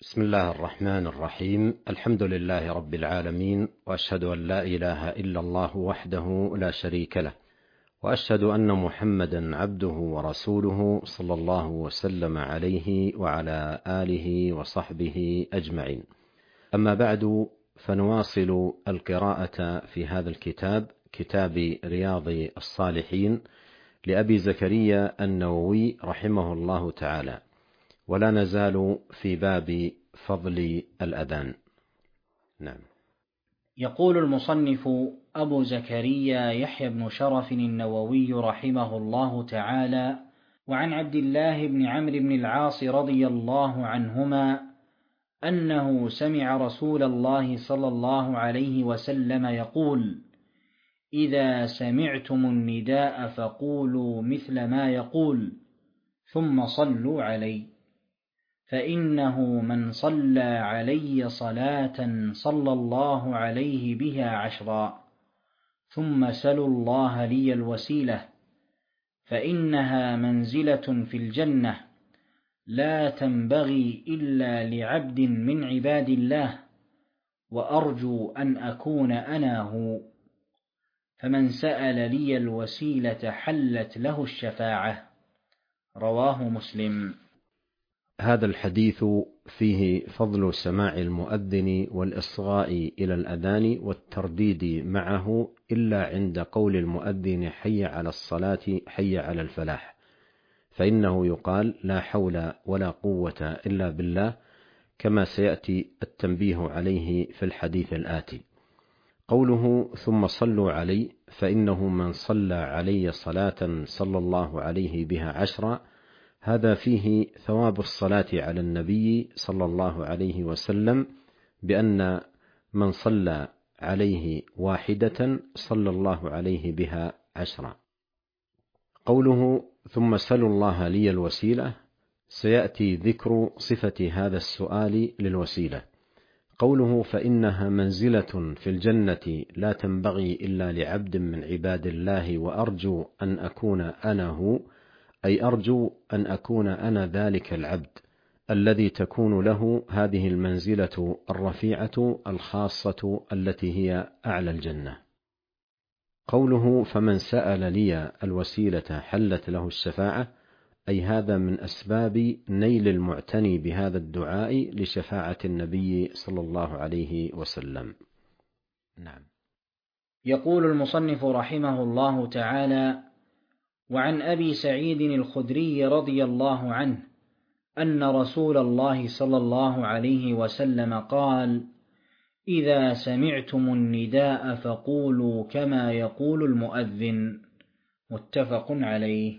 بسم الله الرحمن الرحيم. الحمد لله رب العالمين، وأشهد أن لا إله إلا الله وحده لا شريك له، وأشهد أن محمدا عبده ورسوله صلى الله وسلم عليه وعلى آله وصحبه أجمعين. أما بعد، فنواصل القراءة في هذا الكتاب، كتاب رياض الصالحين لأبي زكريا النووي رحمه الله تعالى، ولا نزال في باب فضل الأذان. نعم. يقول المصنف أبو زكريا يحيى بن شرف النووي رحمه الله تعالى: وعن عبد الله بن عمرو بن العاص رضي الله عنهما أنه سمع رسول الله صلى الله عليه وسلم يقول: إذا سمعتم النداء فقولوا مثل ما يقول ثم صلوا علي، فإنه من صلى علي صلاة صلى الله عليه بها 10، ثم سلوا الله لي الوسيلة، فإنها منزلة في الجنة لا تنبغي إلا لعبد من عباد الله، وأرجو أن أكون أنا هو، فمن سأل لي الوسيلة حلت له الشفاعة. رواه مسلم. هذا الحديث فيه فضل سماع المؤذن والإصغاء إلى الأذان والترديد معه، إلا عند قول المؤذن حي على الصلاة حي على الفلاح، فإنه يقال لا حول ولا قوة إلا بالله، كما سيأتي التنبيه عليه في الحديث الآتي. قوله ثم صلوا علي، فإنه من صلى علي صلاة صلى الله عليه بها 10، هذا فيه ثواب الصلاة على النبي صلى الله عليه وسلم، بأن من صلى عليه واحدة صلى الله عليه بها 10. قوله ثم سلوا الله لي الوسيلة، سيأتي ذكر صفة هذا السؤال للوسيلة. قوله فإنها منزلة في الجنة لا تنبغي إلا لعبد من عباد الله، وأرجو أن أكون أنا هو، أي أرجو أن أكون أنا ذلك العبد الذي تكون له هذه المنزلة الرفيعة الخاصة التي هي أعلى الجنة. قوله فمن سأل لي الوسيلة حلت له الشفاعة، أي هذا من أسباب نيل المعتني بهذا الدعاء لشفاعة النبي صلى الله عليه وسلم. نعم. يقول المصنف رحمه الله تعالى: وعن أبي سعيد الخدري رضي الله عنه أن رسول الله صلى الله عليه وسلم قال: إذا سمعتم النداء فقولوا كما يقول المؤذن. متفق عليه.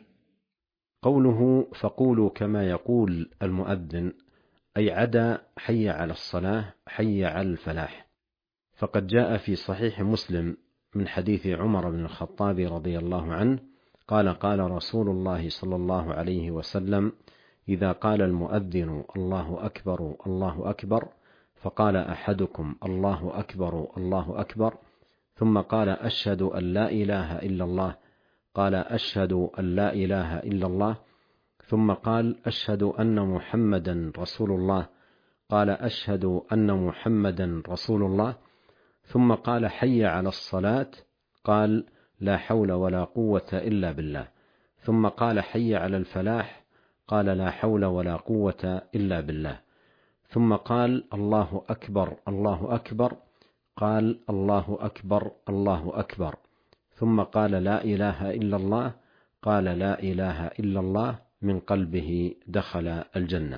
قوله فقولوا كما يقول المؤذن، أي عدا حي على الصلاة حي على الفلاح، فقد جاء في صحيح مسلم من حديث عمر بن الخطاب رضي الله عنه قال: قال رسول الله صلى الله عليه وسلم: إذا قال المؤذن الله أكبر الله أكبر، فقال أحدكم الله أكبر الله أكبر، ثم قال أشهد أن لا إله إلا الله، قال أشهد أن لا إله إلا الله، ثم قال أشهد أن محمدا رسول الله، قال أشهد أن محمدا رسول الله، ثم قال حي على الصلاة، قال لا حول ولا قوة إلا بالله، ثم قال حي على الفلاح، قال لا حول ولا قوة إلا بالله، ثم قال الله أكبر الله أكبر، قال الله أكبر الله أكبر، ثم قال لا إله إلا الله، قال لا إله إلا الله، من قلبه دخل الجنة.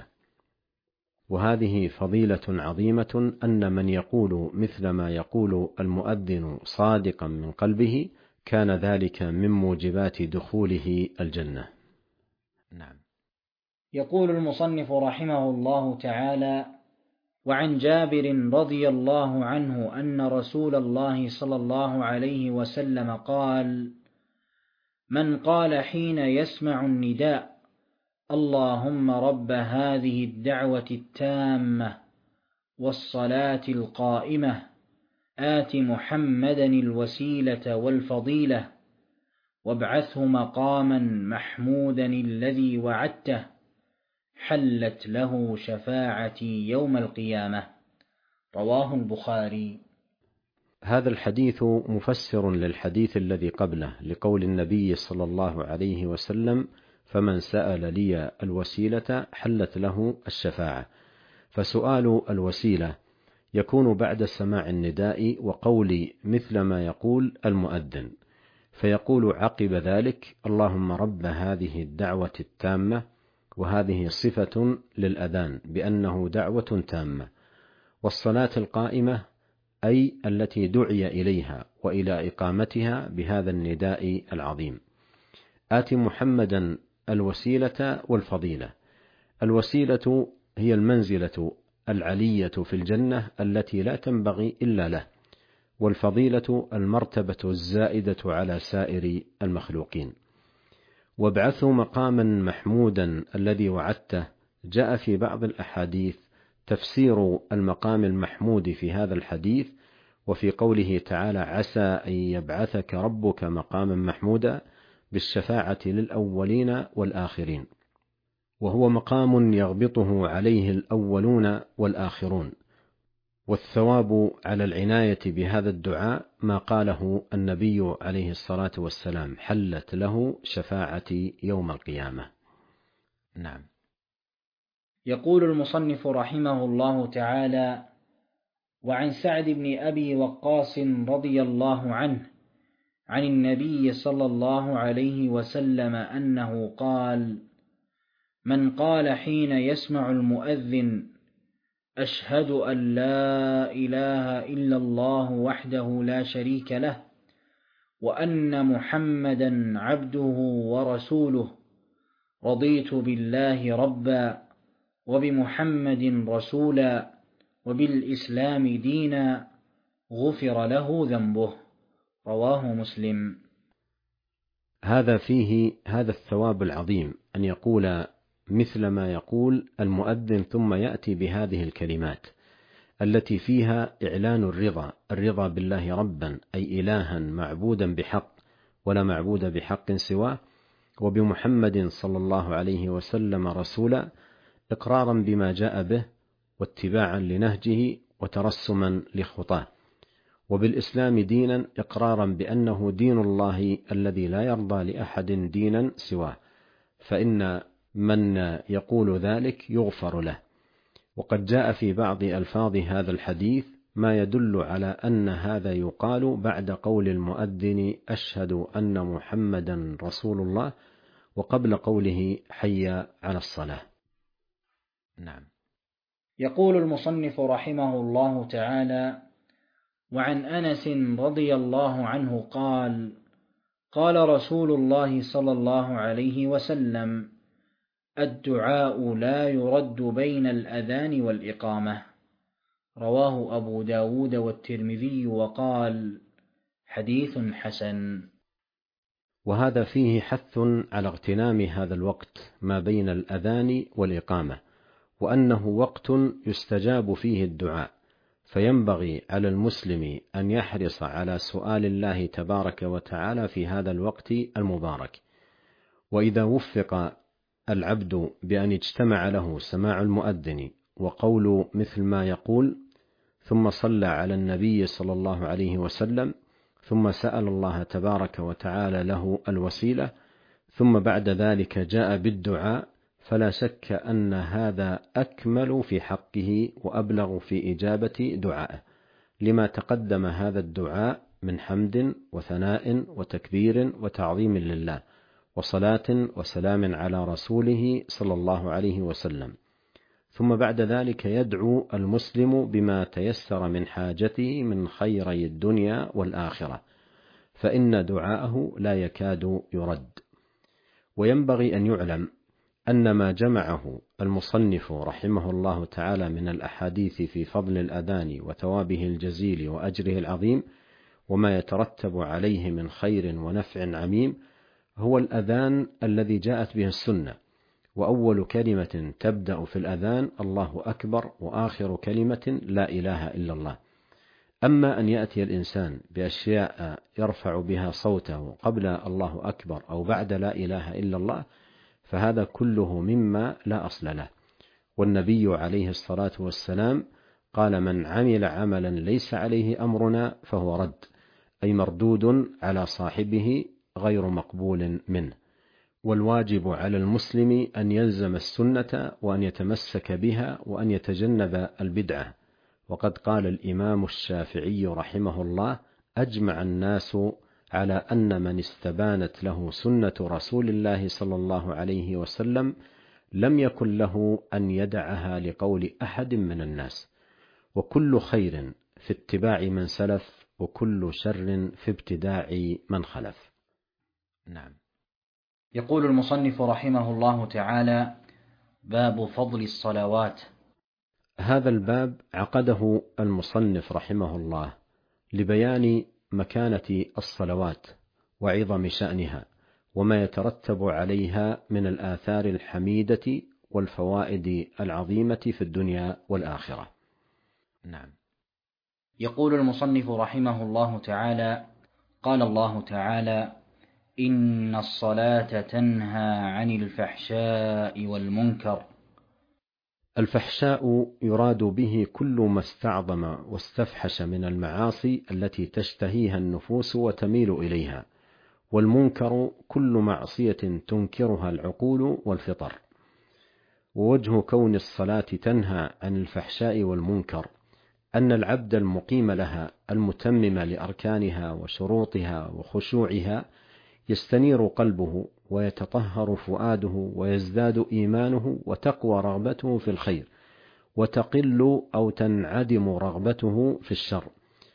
وهذه فضيلة عظيمة، أن من يقول مثل ما يقول المؤذن صادقا من قلبه كان ذلك من موجبات دخوله الجنة. نعم. يقول المصنف رحمه الله تعالى: وعن جابر رضي الله عنه أن رسول الله صلى الله عليه وسلم قال: من قال حين يسمع النداء: اللهم رب هذه الدعوة التامة والصلاة القائمة آت محمدا الوسيلة والفضيلة وابعثه مقاما محمودا الذي وعدته، حلت له شفاعتي يوم القيامة. رواه البخاري. هذا الحديث مفسر للحديث الذي قبله، لقول النبي صلى الله عليه وسلم: فمن سأل لي الوسيلة حلت له الشفاعة. فسؤال الوسيلة يكون بعد سماع النداء وقول مثل ما يقول المؤذن، فيقول عقب ذلك: اللهم رب هذه الدعوة التامة، وهذه صفة للأذان بأنه دعوة تامة، والصلاة القائمة أي التي دعي إليها وإلى إقامتها بهذا النداء العظيم. آت محمدا الوسيلة والفضيلة. الوسيلة هي المنزلة العلية في الجنة التي لا تنبغي إلا له، والفضيلة المرتبة الزائدة على سائر المخلوقين. وابعثه مقاما محمودا الذي وعدته. جاء في بعض الأحاديث تفسير المقام المحمود في هذا الحديث، وفي قوله تعالى: عسى أن يبعثك ربك مقاما محمودا، بالشفاعة للأولين والآخرين، وهو مقام يغبطه عليه الأولون والآخرون. والثواب على العناية بهذا الدعاء ما قاله النبي عليه الصلاة والسلام: حلت له شفاعتي يوم القيامة. نعم. يقول المصنف رحمه الله تعالى: وعن سعد بن أبي وقاص رضي الله عنه عن النبي صلى الله عليه وسلم أنه قال: من قال حين يسمع المؤذن: أشهد أن لا إله إلا الله وحده لا شريك له، وأن محمدا عبده ورسوله، رضيت بالله ربا، وبمحمد رسولا، وبالإسلام دينا، غفر له ذنبه. رواه مسلم. هذا فيه هذا الثواب العظيم، أن يقول مثل ما يقول المؤذن، ثم يأتي بهذه الكلمات التي فيها إعلان الرضا بالله ربا، أي إلها معبودا بحق ولا معبود بحق سواه، وبمحمد صلى الله عليه وسلم رسولا، إقرارا بما جاء به واتباعا لنهجه وترسما لخطاه، وبالإسلام دينا، إقرارا بأنه دين الله الذي لا يرضى لأحد دينا سواه، فإن من يقول ذلك يغفر له. وقد جاء في بعض ألفاظ هذا الحديث ما يدل على أن هذا يقال بعد قول المؤذن: أشهد أن محمدا رسول الله، وقبل قوله: حي على الصلاة. نعم. يقول المصنف رحمه الله تعالى: وعن أنس رضي الله عنه قال: قال رسول الله صلى الله عليه وسلم: الدعاء لا يرد بين الأذان والإقامة. رواه أبو داود والترمذي، وقال: حديث حسن. وهذا فيه حث على اغتنام هذا الوقت ما بين الأذان والإقامة، وأنه وقت يستجاب فيه الدعاء، فينبغي على المسلم أن يحرص على سؤال الله تبارك وتعالى في هذا الوقت المبارك. وإذا وفق العبد بأن اجتمع له سماع المؤذن وقول مثل ما يقول، ثم صلى على النبي صلى الله عليه وسلم، ثم سأل الله تبارك وتعالى له الوسيلة، ثم بعد ذلك جاء بالدعاء، فلا شك أن هذا أكمل في حقه وأبلغ في إجابة دعائه، لما تقدم هذا الدعاء من حمد وثناء وتكبير وتعظيم لله، وصلاة وسلام على رسوله صلى الله عليه وسلم. ثم بعد ذلك يدعو المسلم بما تيسر من حاجته من خيري الدنيا والآخرة، فإن دعاءه لا يكاد يرد. وينبغي أن يعلم أن ما جمعه المصنف رحمه الله تعالى من الأحاديث في فضل الأذان وثوابه الجزيل وأجره العظيم وما يترتب عليه من خير ونفع عميم هو الأذان الذي جاءت به السنة، وأول كلمة تبدأ في الأذان الله أكبر، وآخر كلمة لا إله إلا الله. أما أن يأتي الإنسان بأشياء يرفع بها صوته قبل الله أكبر أو بعد لا إله إلا الله، فهذا كله مما لا أصل له. والنبي عليه الصلاة والسلام قال: من عمل عملا ليس عليه أمرنا فهو رد، أي مردود على صاحبه غير مقبول منه. والواجب على المسلم أن يلزم السنة وأن يتمسك بها وأن يتجنب البدعة. وقد قال الإمام الشافعي رحمه الله: أجمع الناس على أن من استبانت له سنة رسول الله صلى الله عليه وسلم لم يكن له أن يدعها لقول أحد من الناس، وكل خير في اتباع من سلف، وكل شر في ابتداع من خلف. نعم. يقول المصنف رحمه الله تعالى: باب فضل الصلوات. هذا الباب عقده المصنف رحمه الله لبيان مكانة الصلوات وعظم شأنها وما يترتب عليها من الآثار الحميدة والفوائد العظيمة في الدنيا والآخرة. نعم. يقول المصنف رحمه الله تعالى: قال الله تعالى: إن الصلاة تنهى عن الفحشاء والمنكر. الفحشاء يراد به كل ما استعظم واستفحش من المعاصي التي تشتهيها النفوس وتميل إليها، والمنكر كل معصية تنكرها العقول والفطر. ووجه كون الصلاة تنهى عن الفحشاء والمنكر أن العبد المقيم لها المتمم لأركانها وشروطها وخشوعها يستنير قلبه ويتطهر فؤاده ويزداد إيمانه وتقوى رغبته في الخير، وتقل أو تنعدم رغبته في الشر،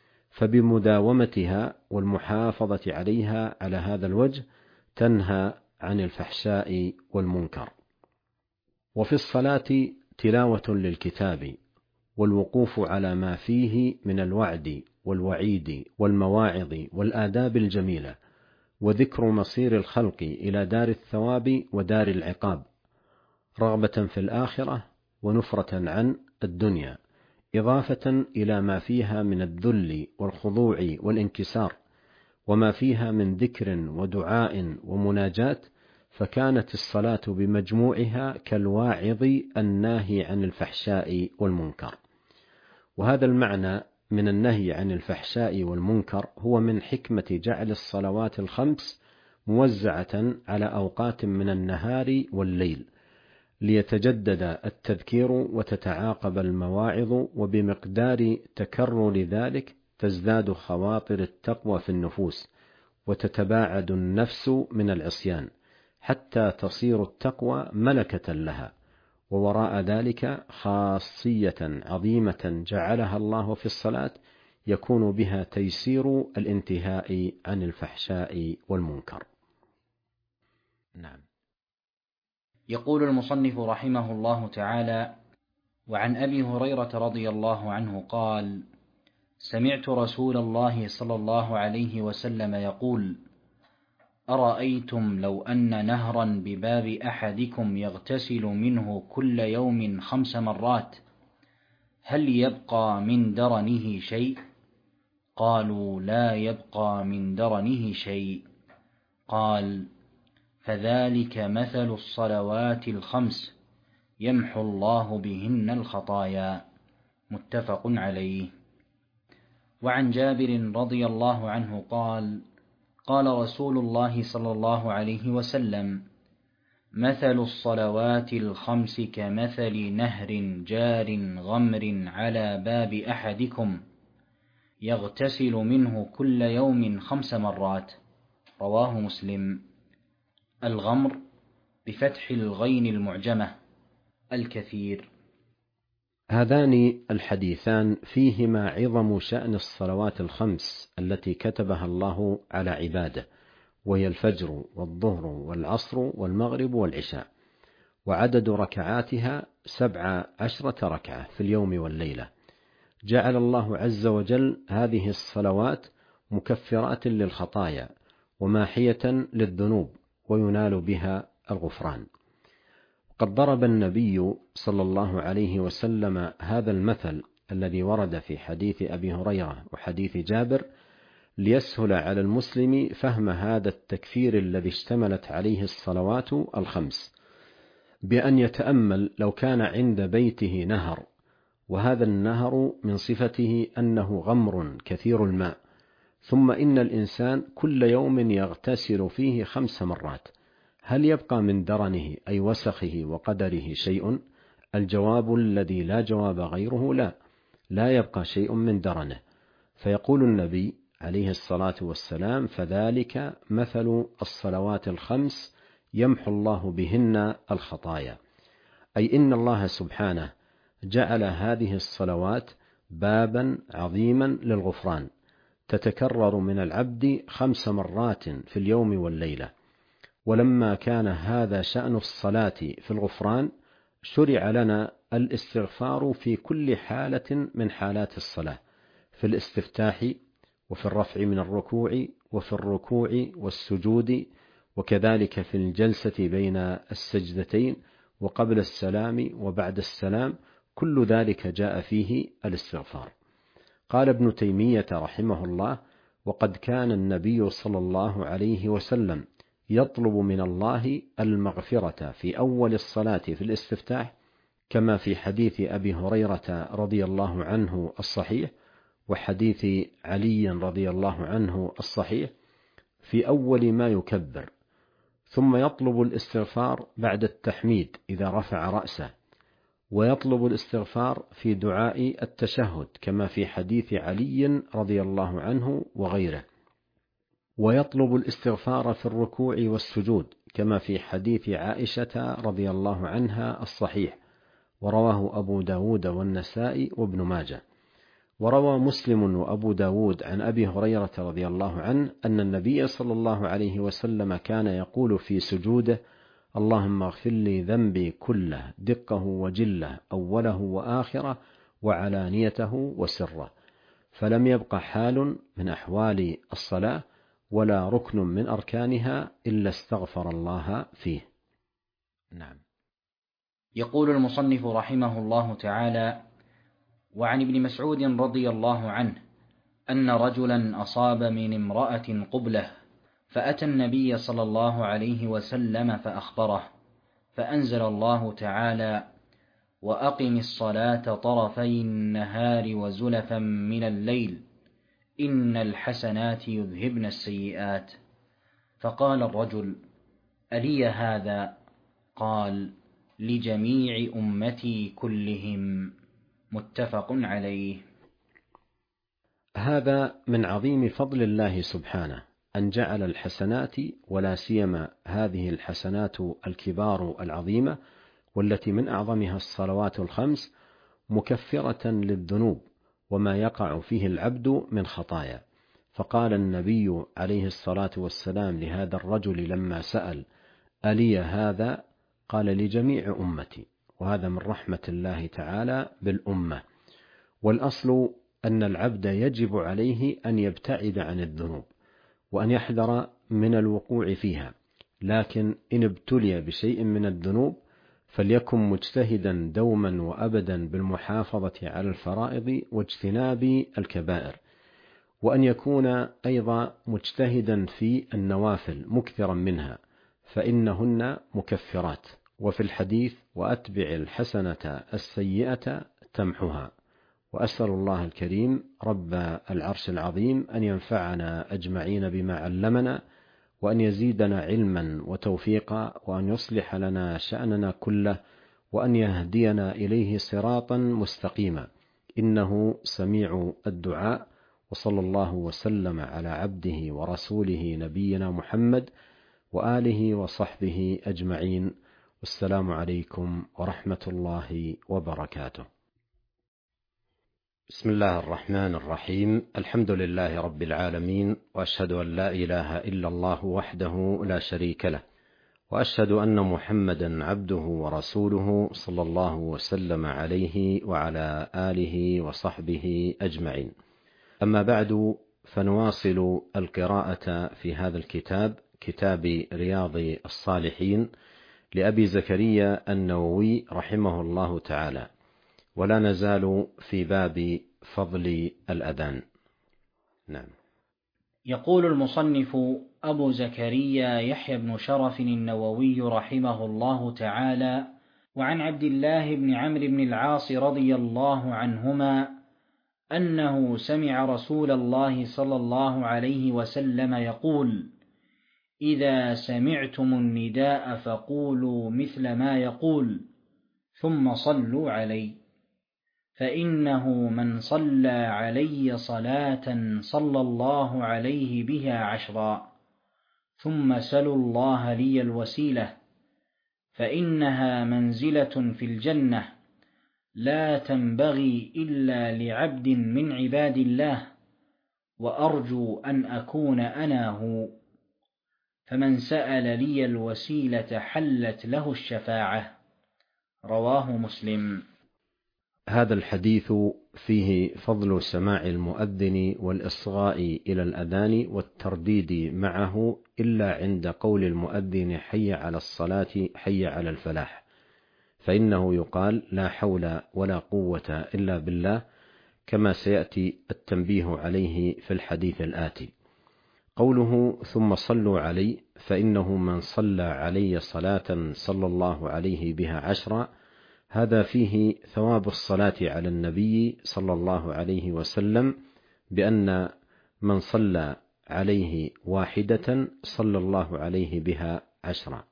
فبمداومتها والمحافظة عليها على هذا الوجه تنهى عن الفحشاء والمنكر. وفي الصلاة تلاوة للكتاب، والوقوف على ما فيه من الوعد والوعيد والمواعظ والآداب الجميلة، وذكر مصير الخلق إلى دار الثواب ودار العقاب، رغبة في الآخرة ونفرة عن الدنيا، إضافة إلى ما فيها من الذل والخضوع والانكسار، وما فيها من ذكر ودعاء ومناجاة. فكانت الصلاة بمجموعها كالواعظ الناهي عن الفحشاء والمنكر. وهذا المعنى من النهي عن الفحشاء والمنكر هو من حكمة جعل الصلوات الخمس موزعة على أوقات من النهار والليل، ليتجدد التذكير وتتعاقب المواعظ، وبمقدار تكرر ذلك تزداد خواطر التقوى في النفوس، وتتباعد النفس من العصيان، حتى تصير التقوى ملكة لها. ووراء ذلك خاصية عظيمة جعلها الله في الصلاة يكون بها تيسير الانتهاء عن الفحشاء والمنكر. نعم. يقول المصنف رحمه الله تعالى: وعن أبي هريرة رضي الله عنه قال: سمعت رسول الله صلى الله عليه وسلم يقول: أرأيتم لو أن نهرا بباب أحدكم يغتسل منه كل يوم 5 مرات، هل يبقى من درنه شيء؟ قالوا: لا يبقى من درنه شيء. قال: فذلك مثل الصلوات الخمس يمحو الله بهن الخطايا. متفق عليه. وعن جابر رضي الله عنه قال: قال رسول الله صلى الله عليه وسلم: مثل الصلوات الخمس كمثل نهر جار غمر على باب أحدكم يغتسل منه كل يوم 5 مرات. رواه مسلم. الغمر بفتح الغين المعجمة الكثير. هذان الحديثان فيهما عظم شأن الصلوات الخمس التي كتبها الله على عباده، وهي الفجر والظهر والعصر والمغرب والعشاء، وعدد ركعاتها 17 ركعة في اليوم والليلة. جعل الله عز وجل هذه الصلوات مكفرات للخطايا وماحية للذنوب، وينال بها الغفران. قد ضرب النبي صلى الله عليه وسلم هذا المثل الذي ورد في حديث أبي هريرة وحديث جابر ليسهل على المسلم فهم هذا التكفير الذي اشتملت عليه الصلوات الخمس، بأن يتأمل لو كان عند بيته نهر، وهذا النهر من صفته أنه غمر كثير الماء، ثم إن الإنسان كل يوم يغتسل فيه 5 مرات، هل يبقى من درنه أي وسخه وقدره شيء؟ الجواب الذي لا جواب غيره لا، لا يبقى شيء من درنه. فيقول النبي عليه الصلاة والسلام: فذلك مثل الصلوات الخمس يمحو الله بهن الخطايا، أي إن الله سبحانه جعل هذه الصلوات بابا عظيما للغفران، تتكرر من العبد 5 مرات في اليوم والليلة. ولما كان هذا شأن الصلاة في الغفران، شرع لنا الاستغفار في كل حالة من حالات الصلاة، في الاستفتاح، وفي الرفع من الركوع، وفي الركوع والسجود، وكذلك في الجلسة بين السجدتين، وقبل السلام وبعد السلام، كل ذلك جاء فيه الاستغفار. قال ابن تيمية رحمه الله: وقد كان النبي صلى الله عليه وسلم يطلب من الله المغفرة في أول الصلاة في الاستفتاح، كما في حديث أبي هريرة رضي الله عنه الصحيح، وحديث علي رضي الله عنه الصحيح، في أول ما يكبر، ثم يطلب الاستغفار بعد التحميد إذا رفع رأسه، ويطلب الاستغفار في دعاء التشهد كما في حديث علي رضي الله عنه وغيره، ويطلب الاستغفار في الركوع والسجود كما في حديث عائشة رضي الله عنها الصحيح، ورواه أبو داود والنسائي وابن ماجه. وروى مسلم وأبو داود عن أبي هريرة رضي الله عنه أن النبي صلى الله عليه وسلم كان يقول في سجوده: اللهم اغفر لي ذنبي كله دقه وجله، أوله وآخره، وعلانيته وسره. فلم يبق حال من أحوال الصلاة ولا ركن من أركانها إلا استغفر الله فيه. نعم. يقول المصنف رحمه الله تعالى: وعن ابن مسعود رضي الله عنه أن رجلا أصاب من امرأة قبلة، فأتى النبي صلى الله عليه وسلم فأخبره، فأنزل الله تعالى: وأقم الصلاة طرفي النهار وزلفا من الليل إن الحسنات يذهبن السيئات. فقال الرجل: ألي هذا؟ قال: لجميع أمتي كلهم. متفق عليه. هذا من عظيم فضل الله سبحانه أن جعل الحسنات، ولا سيما هذه الحسنات الكبار العظيمة والتي من أعظمها الصلوات الخمس، مكفرة للذنوب وما يقع فيه العبد من خطايا. فقال النبي عليه الصلاة والسلام لهذا الرجل لما سأل: ألي هذا؟ قال: لجميع أمتي. وهذا من رحمة الله تعالى بالأمة. والأصل أن العبد يجب عليه أن يبتعد عن الذنوب وأن يحذر من الوقوع فيها، لكن إن ابتلي بشيء من الذنوب فليكن مجتهدا دوما وأبدا بالمحافظة على الفرائض واجتناب الكبائر، وأن يكون أيضا مجتهدا في النوافل مكثرا منها، فإنهن مكفرات. وفي الحديث: وأتبع الحسنة السيئة تمحها. وأسأل الله الكريم رب العرش العظيم أن ينفعنا أجمعين بما علمنا، وأن يزيدنا علما وتوفيقا، وأن يصلح لنا شأننا كله، وأن يهدينا إليه صراطا مستقيما، إنه سميع الدعاء. وصلى الله وسلم على عبده ورسوله نبينا محمد وآله وصحبه أجمعين، والسلام عليكم ورحمة الله وبركاته. بسم الله الرحمن الرحيم. الحمد لله رب العالمين، وأشهد أن لا إله إلا الله وحده لا شريك له، وأشهد أن محمدا عبده ورسوله صلى الله وسلم عليه وعلى آله وصحبه أجمعين. أما بعد، فنواصل القراءة في هذا الكتاب، كتاب رياض الصالحين لأبي زكريا النووي رحمه الله تعالى، ولا نزال في باب فضل الأذان. نعم. يقول المصنف أبو زكريا يحيى بن شرف النووي رحمه الله تعالى: وعن عبد الله بن عمرو بن العاص رضي الله عنهما أنه سمع رسول الله صلى الله عليه وسلم يقول: إذا سمعتم النداء فقولوا مثل ما يقول ثم صلوا علي، فإنه من صلى علي صلاة صلى الله عليه بها 10، ثم سلوا الله لي الوسيلة، فإنها منزلة في الجنة لا تنبغي إلا لعبد من عباد الله، وأرجو أن أكون أنا هو، فمن سأل لي الوسيلة حلت له الشفاعة. رواه مسلم. هذا الحديث فيه فضل سماع المؤذن والإصغاء إلى الأذان والترديد معه إلا عند قول المؤذن حي على الصلاة حي على الفلاح، فإنه يقال لا حول ولا قوة إلا بالله، كما سيأتي التنبيه عليه في الحديث الآتي. قوله ثم صلوا علي، فإنه من صلى علي صلاة صلى الله عليه بها 10، هذا فيه ثواب الصلاة على النبي صلى الله عليه وسلم، بأن من صلى عليه واحدة صلى الله عليه بها 10.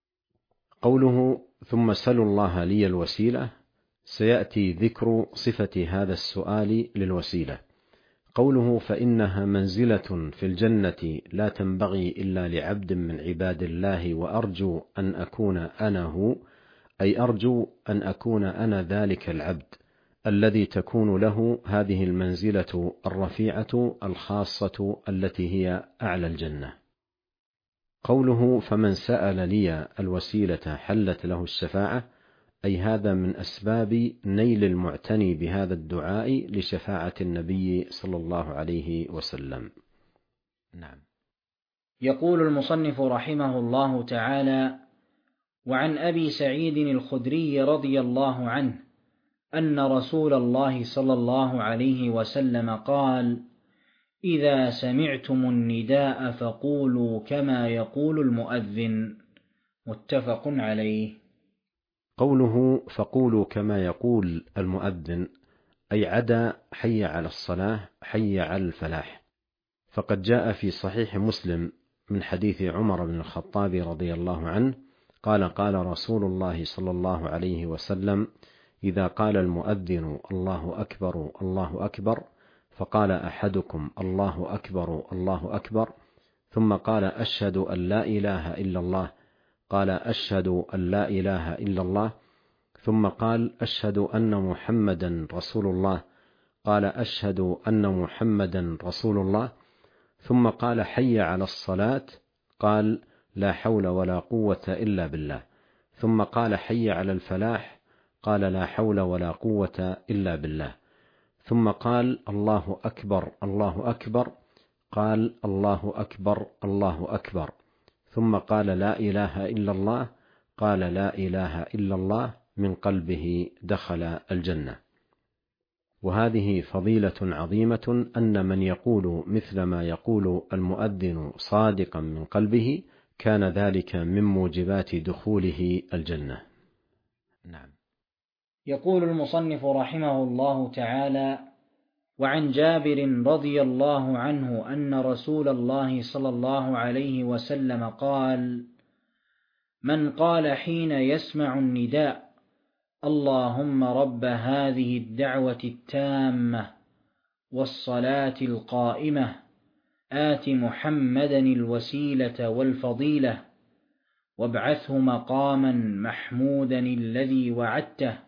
قوله ثم سلوا الله لي الوسيلة، سيأتي ذكر صفة هذا السؤال للوسيلة. قوله فإنها منزلة في الجنة لا تنبغي إلا لعبد من عباد الله، وأرجو أن أكون أنا هو، أي أرجو أن أكون أنا ذلك العبد الذي تكون له هذه المنزلة الرفيعة الخاصة التي هي أعلى الجنة. قوله فمن سأل لي الوسيلة حلت له الشفاعة، أي هذا من أسباب نيل المعتني بهذا الدعاء لشفاعة النبي صلى الله عليه وسلم. نعم. يقول المصنف رحمه الله تعالى: وعن أبي سعيد الخدري رضي الله عنه أن رسول الله صلى الله عليه وسلم قال: إذا سمعتم النداء فقولوا كما يقول المؤذن. متفق عليه. قوله فقولوا كما يقول المؤذن، أي عدا حي على الصلاة حي على الفلاح، فقد جاء في صحيح مسلم من حديث عمر بن الخطاب رضي الله عنه قال: قال رسول الله صلى الله عليه وسلم: إذا قال المؤذن الله أكبر الله أكبر، فقال أحدكم الله أكبر الله أكبر، ثم قال أشهد أن لا إله إلا الله، قال أشهد أن لا إله إلا الله، ثم قال أشهد أن محمدا رسول الله، قال أشهد أن محمدا رسول الله، ثم قال حي على الصلاة، قال لا حول ولا قوة إلا بالله، ثم قال حي على الفلاح، قال لا حول ولا قوة إلا بالله، ثم قال الله أكبر الله أكبر، قال الله أكبر الله أكبر، ثم قال لا إله إلا الله، قال لا إله إلا الله، من قلبه دخل الجنة. وهذه فضيلة عظيمة، أن من يقول مثل ما يقول المؤذن صادقا من قلبه كان ذلك من موجبات دخوله الجنة. نعم. يقول المصنف رحمه الله تعالى: وعن جابر رضي الله عنه أن رسول الله صلى الله عليه وسلم قال: من قال حين يسمع النداء: اللهم رب هذه الدعوة التامة والصلاة القائمة آت محمدا الوسيلة والفضيلة وابعثه مقاما محمودا الذي وعدته،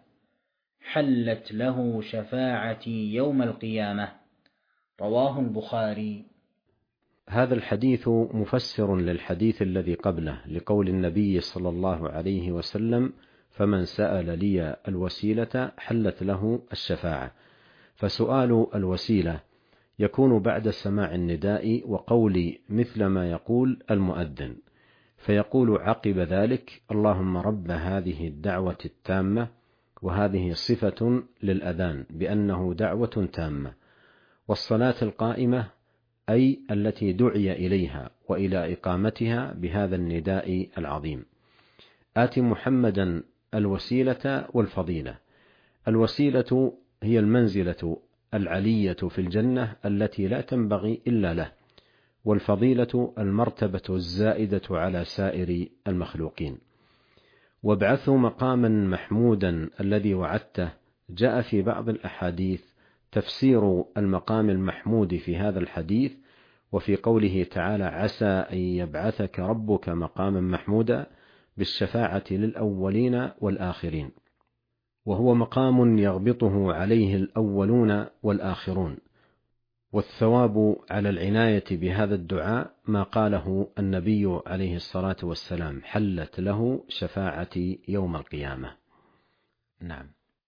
حلت له شفاعتي يوم القيامة. رواه البخاري. هذا الحديث مفسر للحديث الذي قبله، لقول النبي صلى الله عليه وسلم: فمن سأل لي الوسيلة حلت له الشفاعة. فسؤال الوسيلة يكون بعد سماع النداء وقول مثل ما يقول المؤذن، فيقول عقب ذلك: اللهم رب هذه الدعوة التامة، وهذه صفة للأذان بأنه دعوة تامة، والصلاة القائمة أي التي دعي إليها وإلى إقامتها بهذا النداء العظيم: آت محمدا الوسيلة والفضيلة. الوسيلة هي المنزلة العلية في الجنة التي لا تنبغي إلا له، والفضيلة المرتبة الزائدة على سائر المخلوقين. وابعثه مقاما محمودا الذي وعدته. جاء في بعض الأحاديث تفسير المقام المحمود في هذا الحديث، وفي قوله تعالى: عسى أن يبعثك ربك مقاما محمودا، بالشفاعة للأولين والآخرين، وهو مقام يغبطه عليه الأولون والآخرون. والثواب على العناية بهذا الدعاء ما قاله النبي عليه الصلاة والسلام: حلت له شفاعتي يوم القيامة. نعم.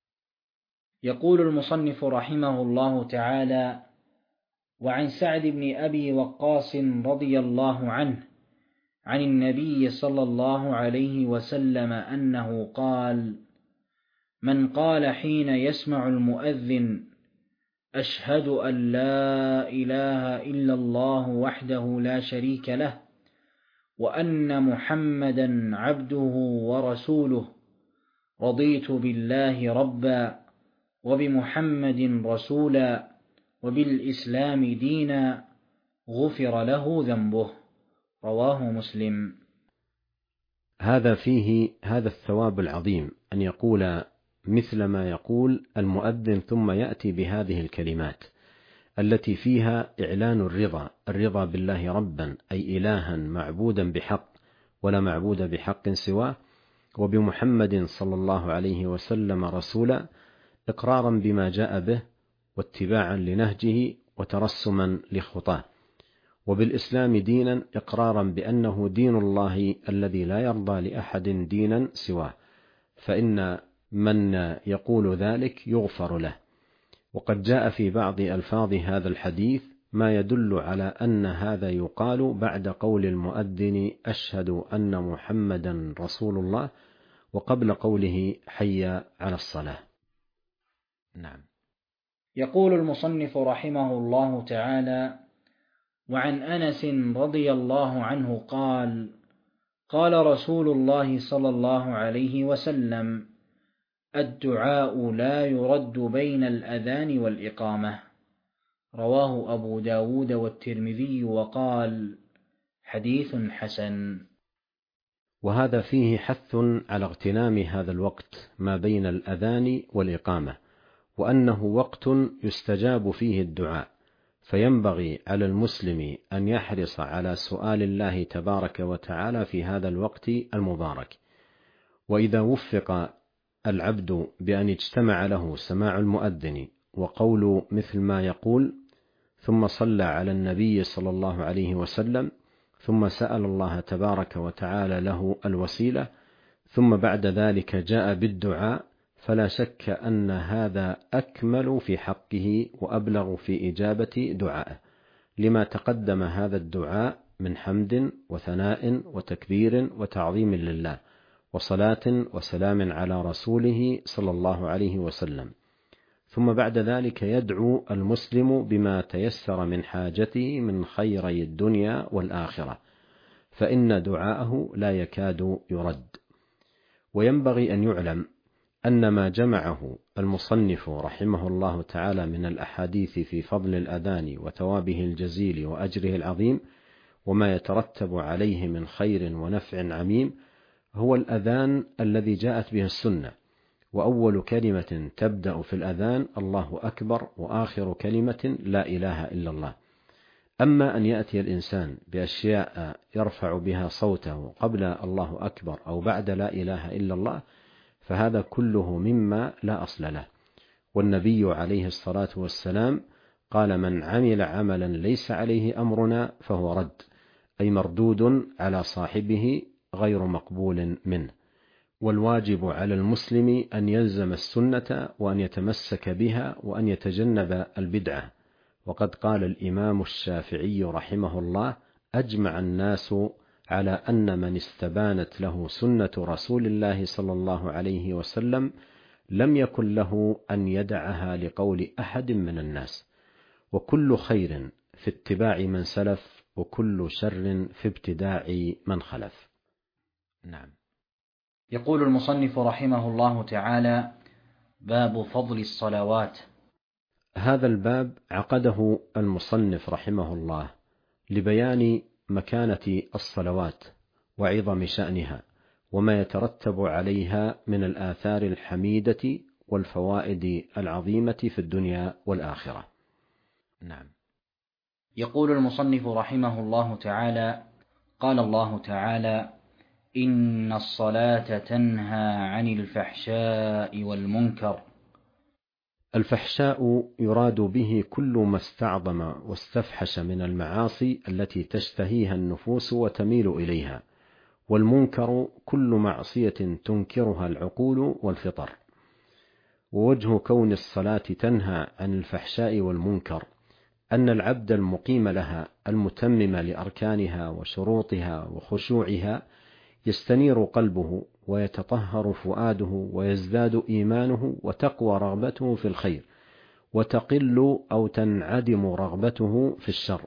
يقول المصنف رحمه الله تعالى: وعن سعد بن أبي وقاص رضي الله عنه عن النبي صلى الله عليه وسلم أنه قال: من قال حين يسمع المؤذن: أشهد أن لا إله إلا الله وحده لا شريك له، وأن محمدا عبده ورسوله، رضيت بالله ربا، وبمحمد رسولا، وبالإسلام دينا، غفر له ذنبه. رواه مسلم. هذا فيه هذا الثواب العظيم، أن يقول مثل ما يقول المؤذن، ثم يأتي بهذه الكلمات التي فيها إعلان الرضا بالله ربا، أي إلها معبودا بحق ولا معبود بحق سواه، وبمحمد صلى الله عليه وسلم رسولا، إقرارا بما جاء به واتباعا لنهجه وترسما لخطاه، وبالإسلام دينا، إقرارا بأنه دين الله الذي لا يرضى لأحد دينا سواه، فإن من يقول ذلك يغفر له. وقد جاء في بعض ألفاظ هذا الحديث ما يدل على أن هذا يقال بعد قول المؤذن: أشهد أن محمدا رسول الله، وقبل قوله: حي على الصلاة. نعم. يقول المصنف رحمه الله تعالى: وعن أنس رضي الله عنه قال: قال رسول الله صلى الله عليه وسلم: الدعاء لا يرد بين الأذان والإقامة. رواه أبو داود والترمذي، وقال: حديث حسن. وهذا فيه حث على اغتنام هذا الوقت ما بين الأذان والإقامة، وأنه وقت يستجاب فيه الدعاء، فينبغي على المسلم أن يحرص على سؤال الله تبارك وتعالى في هذا الوقت المبارك. وإذا وفق العبد بأن اجتمع له سماع المؤذن وقول مثل ما يقول: ثم صلى على النبي صلى الله عليه وسلم، ثم سأل الله تبارك وتعالى له الوسيلة، ثم بعد ذلك جاء بالدعاء، فلا شك أن هذا أكمل في حقه وأبلغ في إجابة دعائه، لما تقدم هذا الدعاء من حمد وثناء وتكبير وتعظيم لله، وصلاة وسلام على رسوله صلى الله عليه وسلم. ثم بعد ذلك يدعو المسلم بما تيسر من حاجته من خيري الدنيا والآخرة، فإن دعاءه لا يكاد يرد. وينبغي أن يعلم أن ما جمعه المصنف رحمه الله تعالى من الأحاديث في فضل الأذان وثوابه الجزيل وأجره العظيم وما يترتب عليه من خير ونفع عميم هو الأذان الذي جاءت به السنة، وأول كلمة تبدأ في الأذان الله أكبر، وآخر كلمة لا إله إلا الله. أما أن يأتي الإنسان بأشياء يرفع بها صوته قبل الله أكبر أو بعد لا إله إلا الله، فهذا كله مما لا أصل له. والنبي عليه الصلاة والسلام قال: من عمل عملا ليس عليه أمرنا فهو رد، أي مردود على صاحبه غير مقبول منه. والواجب على المسلم أن يلزم السنة وأن يتمسك بها وأن يتجنب البدعة. وقد قال الإمام الشافعي رحمه الله: أجمع الناس على أن من استبانت له سنة رسول الله صلى الله عليه وسلم لم يكن له أن يدعها لقول أحد من الناس. وكل خير في اتباع من سلف، وكل شر في ابتداع من خلف. نعم. يقول المصنف رحمه الله تعالى: باب فضل الصلوات. هذا الباب عقده المصنف رحمه الله لبيان مكانة الصلوات وعظم شأنها، وما يترتب عليها من الآثار الحميدة والفوائد العظيمة في الدنيا والآخرة. نعم. يقول المصنف رحمه الله تعالى: قال الله تعالى: إن الصلاة تنهى عن الفحشاء والمنكر. الفحشاء يراد به كل ما استعظم واستفحش من المعاصي التي تشتهيها النفوس وتميل إليها، والمنكر كل معصية تنكرها العقول والفطر. ووجه كون الصلاة تنهى عن الفحشاء والمنكر أن العبد المقيم لها المتمم لأركانها وشروطها وخشوعها يستنير قلبه ويتطهر فؤاده ويزداد إيمانه وتقوى رغبته في الخير، وتقل أو تنعدم رغبته في الشر،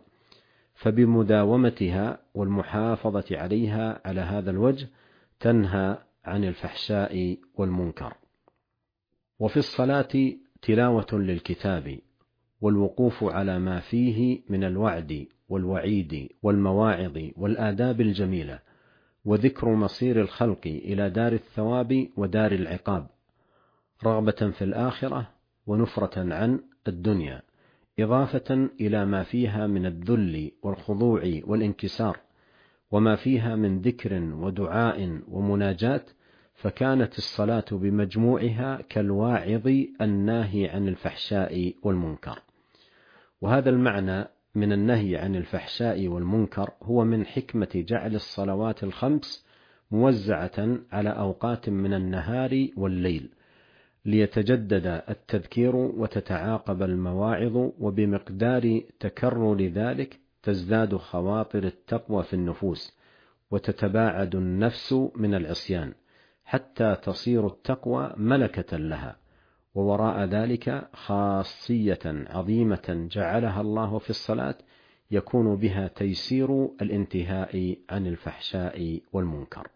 فبمداومتها والمحافظة عليها على هذا الوجه تنهى عن الفحشاء والمنكر. وفي الصلاة تلاوة للكتاب، والوقوف على ما فيه من الوعد والوعيد والمواعظ والآداب الجميلة، وذكر مصير الخلق إلى دار الثواب ودار العقاب، رغبة في الآخرة ونفرة عن الدنيا، إضافة إلى ما فيها من الذل والخضوع والانكسار، وما فيها من ذكر ودعاء ومناجاة، فكانت الصلاة بمجموعها كالواعظ الناهي عن الفحشاء والمنكر. وهذا المعنى من النهي عن الفحشاء والمنكر هو من حكمة جعل الصلوات الخمس موزعة على أوقات من النهار والليل، ليتجدد التذكير وتتعاقب المواعظ، وبمقدار تكرر ذلك تزداد خواطر التقوى في النفوس، وتتباعد النفس من العصيان، حتى تصير التقوى ملكة لها. ووراء ذلك خاصية عظيمة جعلها الله في الصلاة يكون بها تيسير الانتهاء عن الفحشاء والمنكر.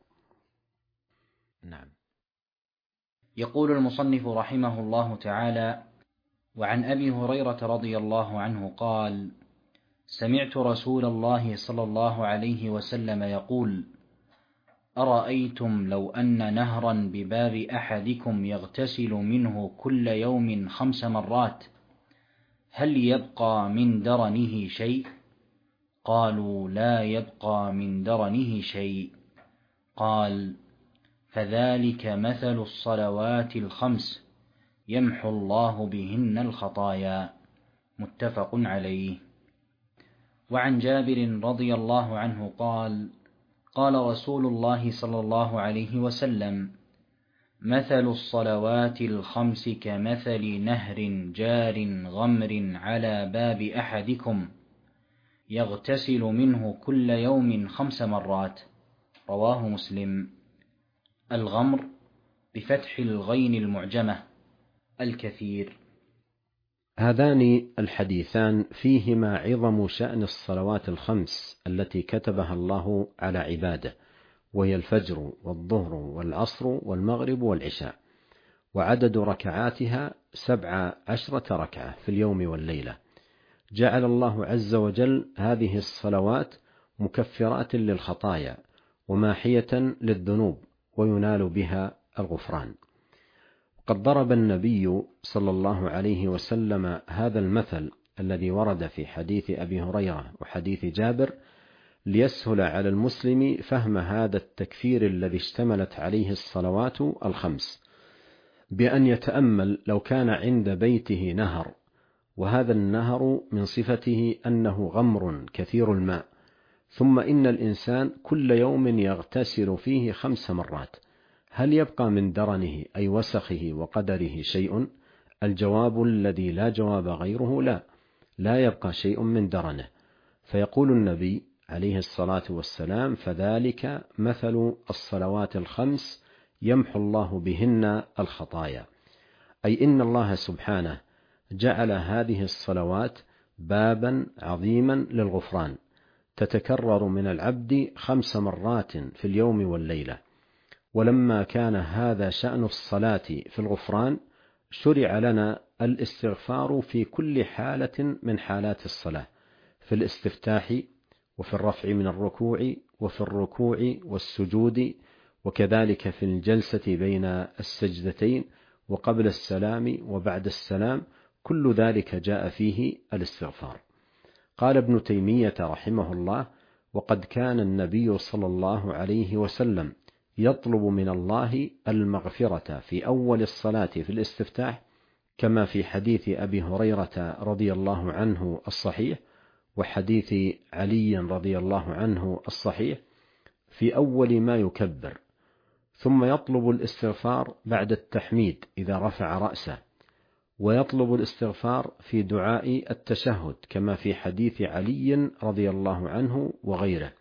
نعم. يقول المصنف رحمه الله تعالى: وعن أبي هريرة رضي الله عنه قال: سمعت رسول الله صلى الله عليه وسلم يقول: أرأيتم لو أن نهرا بباب أحدكم يغتسل منه كل يوم 5 مرات، هل يبقى من درنه شيء؟ قالوا: لا يبقى من درنه شيء. قال: فذلك مثل الصلوات الخمس يمحو الله بهن الخطايا. متفق عليه. وعن جابر رضي الله عنه قال: قال رسول الله صلى الله عليه وسلم: مثل الصلوات الخمس كمثل نهر جار غمر على باب أحدكم يغتسل منه كل يوم 5 مرات. رواه مسلم. الغمر بفتح الغين المعجمة الكثير. هذان الحديثان فيهما عظم شأن الصلوات الخمس التي كتبها الله على عباده، وهي الفجر والظهر والعصر والمغرب والعشاء، وعدد ركعاتها 17 ركعة في اليوم والليلة. جعل الله عز وجل هذه الصلوات مكفرات للخطايا وماحية للذنوب، وينال بها الغفران. قد ضرب النبي صلى الله عليه وسلم هذا المثل الذي ورد في حديث أبي هريرة وحديث جابر ليسهل على المسلم فهم هذا التكفير الذي اشتملت عليه الصلوات الخمس، بأن يتأمل لو كان عند بيته نهر، وهذا النهر من صفته أنه غمر كثير الماء، ثم إن الإنسان كل يوم يغتسل فيه 5 مرات، هل يبقى من درنه أي وسخه وقدره شيء؟ الجواب الذي لا جواب غيره: لا يبقى شيء من درنه. فيقول النبي عليه الصلاة والسلام: فذلك مثل الصلوات الخمس يمحو الله بهن الخطايا، أي إن الله سبحانه جعل هذه الصلوات بابا عظيما للغفران تتكرر من العبد 5 مرات في اليوم والليلة. ولما كان هذا شأن الصلاة في الغفران شرع لنا الاستغفار في كل حالة من حالات الصلاة، في الاستفتاح وفي الرفع من الركوع وفي الركوع والسجود، وكذلك في الجلسة بين السجدتين وقبل السلام وبعد السلام، كل ذلك جاء فيه الاستغفار. قال ابن تيمية رحمه الله: وقد كان النبي صلى الله عليه وسلم يطلب من الله المغفرة في أول الصلاة في الاستفتاح، كما في حديث أبي هريرة رضي الله عنه الصحيح، وحديث علي رضي الله عنه الصحيح في أول ما يكبر، ثم يطلب الاستغفار بعد التحميد إذا رفع رأسه، ويطلب الاستغفار في دعاء التشهد كما في حديث علي رضي الله عنه وغيره،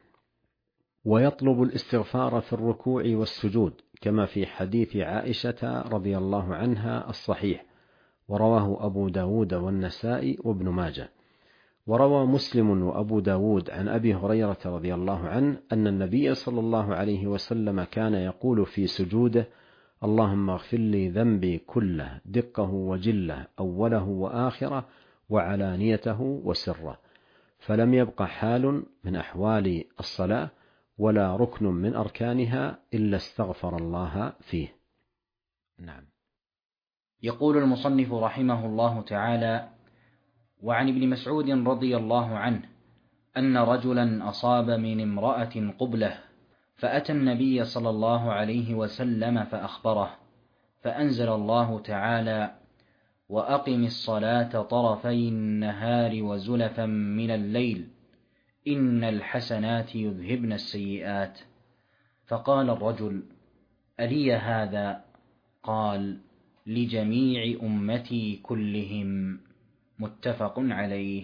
ويطلب الاستغفار في الركوع والسجود كما في حديث عائشة رضي الله عنها الصحيح، ورواه أبو داود والنسائي وابن ماجه. وروى مسلم وأبو داود عن أبي هريرة رضي الله عنه أن النبي صلى الله عليه وسلم كان يقول في سجوده: اللهم اغفر لي ذنبي كله دقه وجله أوله وآخره وعلانيته وسره. فلم يبق حال من أحوال الصلاة ولا ركن من أركانها إلا استغفر الله فيه. نعم. يقول المصنف رحمه الله تعالى: وعن ابن مسعود رضي الله عنه أن رجلا أصاب من امرأة قبلة، فأتى النبي صلى الله عليه وسلم فأخبره، فأنزل الله تعالى: وأقم الصلاة طرفي النهار وزلفا من الليل إن الحسنات يذهبن السيئات. فقال الرجل: ألي هذا؟ قال: لجميع أمتي كلهم. متفق عليه.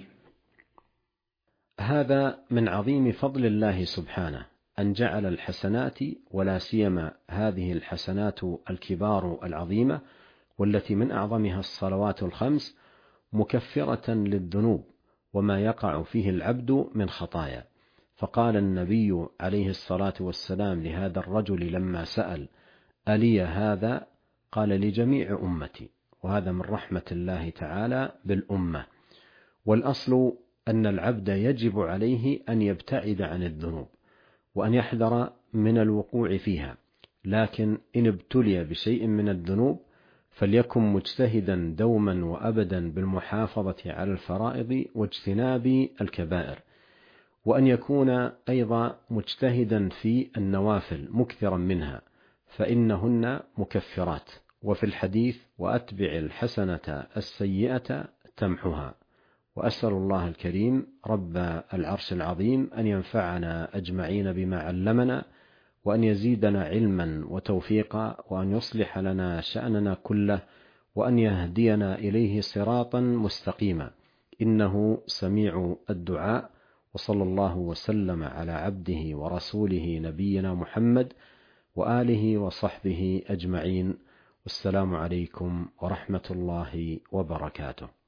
هذا من عظيم فضل الله سبحانه أن جعل الحسنات، ولا سيما هذه الحسنات الكبار العظيمة والتي من أعظمها الصلوات ال5، مكفرة للذنوب وما يقع فيه العبد من خطايا. فقال النبي عليه الصلاة والسلام لهذا الرجل لما سأل: ألي هذا؟ قال: لجميع أمتي. وهذا من رحمة الله تعالى بالأمة. والأصل أن العبد يجب عليه أن يبتعد عن الذنوب وأن يحذر من الوقوع فيها، لكن إن ابتلي بشيء من الذنوب فليكن مجتهدا دوما وأبدا بالمحافظة على الفرائض واجتناب الكبائر، وأن يكون أيضا مجتهدا في النوافل مكثرا منها، فإنهن مكفرات. وفي الحديث: وأتبع الحسنة السيئة تمحها. وأسأل الله الكريم رب العرش العظيم أن ينفعنا أجمعين بما علمنا، وأن يزيدنا علما وتوفيقا، وأن يصلح لنا شأننا كله، وأن يهدينا إليه صراطا مستقيما، إنه سميع الدعاء. وصلى الله وسلم على عبده ورسوله نبينا محمد وآله وصحبه أجمعين. والسلام عليكم ورحمة الله وبركاته.